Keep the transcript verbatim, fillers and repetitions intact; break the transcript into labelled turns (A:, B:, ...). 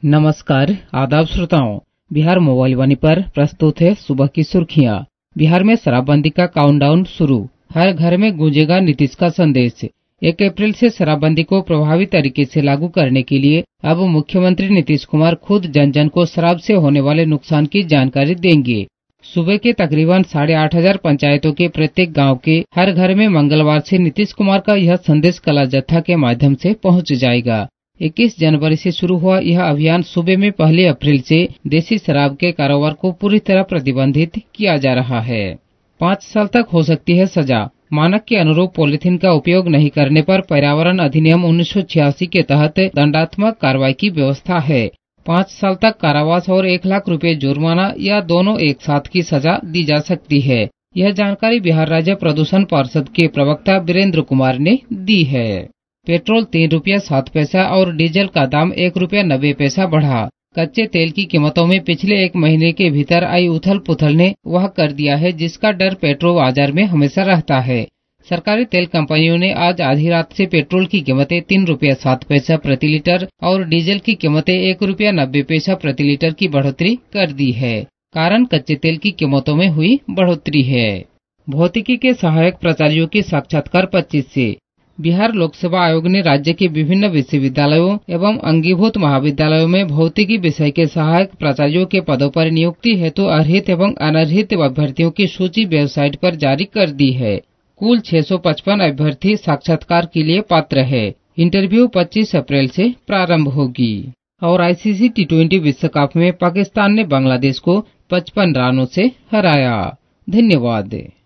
A: नमस्कार, आदाब श्रोताओं। बिहार मोबाइल वाणी पर प्रस्तुत है सुबह की सुर्खियां। बिहार में शराबबंदी का काउंटडाउन शुरू, हर घर में गूंजेगा नीतीश का संदेश। एक अप्रैल से शराबबंदी को प्रभावी तरीके से लागू करने के लिए अब मुख्यमंत्री नीतीश कुमार खुद जन जन को शराब से होने वाले नुकसान की जानकारी देंगे। सूबे के तकरीबन साढ़े आठ हजार पंचायतों के प्रत्येक गांव के हर घर में मंगलवार से नीतीश कुमार का यह संदेश कला जत्था के माध्यम से पहुंच जाएगा। इक्कीस जनवरी से शुरू हुआ यह अभियान सूबे में पहली अप्रैल से देसी शराब के कारोबार को पूरी तरह प्रतिबंधित किया जा रहा है। पाँच साल तक हो सकती है सजा। मानक के अनुरूप पॉलिथीन का उपयोग नहीं करने पर पर्यावरण अधिनियम उन्नीस सौ छियासी के तहत दंडात्मक कार्रवाई की व्यवस्था है। पाँच साल तक कारावास और एक लाख रुपए जुर्माना या दोनों एक साथ की सजा दी जा सकती है। यह जानकारी बिहार राज्य प्रदूषण पार्षद के प्रवक्ता वीरेंद्र कुमार ने दी है। पेट्रोल तीन रुपया सात पैसा और डीजल का दाम एक रुपया नब्बे पैसा बढ़ा। कच्चे तेल की कीमतों में पिछले एक महीने के भीतर आई उथल पुथल ने वह कर दिया है जिसका डर पेट्रोल बाजार में हमेशा रहता है। सरकारी तेल कंपनियों ने आज आधी रात से पेट्रोल की कीमतें तीन रुपया सात पैसा प्रति लीटर और डीजल की कीमतें एक रुपया नब्बे पैसा प्रति लीटर की बढ़ोतरी कर दी है। कारण कच्चे तेल की कीमतों में हुई बढ़ोतरी है। भौतिकी के सहायक प्राचार्यों की साक्षात्कार पच्चीस से। बिहार लोक सेवा आयोग ने राज्य के विभिन्न विश्वविद्यालयों एवं अंगीभूत महाविद्यालयों में भौतिकी विषय के सहायक प्राचार्यों के पदों पर नियुक्ति हेतु अर्हित एवं अनर्हित अभ्यर्थियों की सूची वेबसाइट पर जारी कर दी है। कुल छह सौ पचपन अभ्यर्थी साक्षात्कार के लिए पात्र है। इंटरव्यू पच्चीस अप्रैल से प्रारंभ होगी। और आईसीसी टी ट्वेंटी विश्व कप में पाकिस्तान ने बांग्लादेश को पचपन रनों से हराया। धन्यवाद।